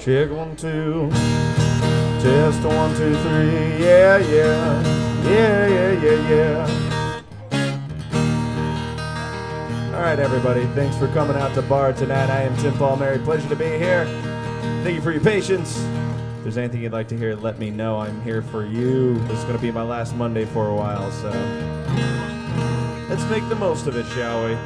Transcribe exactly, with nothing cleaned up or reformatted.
Check one, two. Test one, two, three. Yeah, yeah. Yeah, yeah, yeah, yeah. All right, everybody. Thanks for coming out to Bar tonight. I am Tim Palmieri. Pleasure to be here. Thank you for your patience. If there's anything you'd like to hear, let me know. I'm here for you. This is going to be my last Monday for a while, so let's make the most of it, shall we?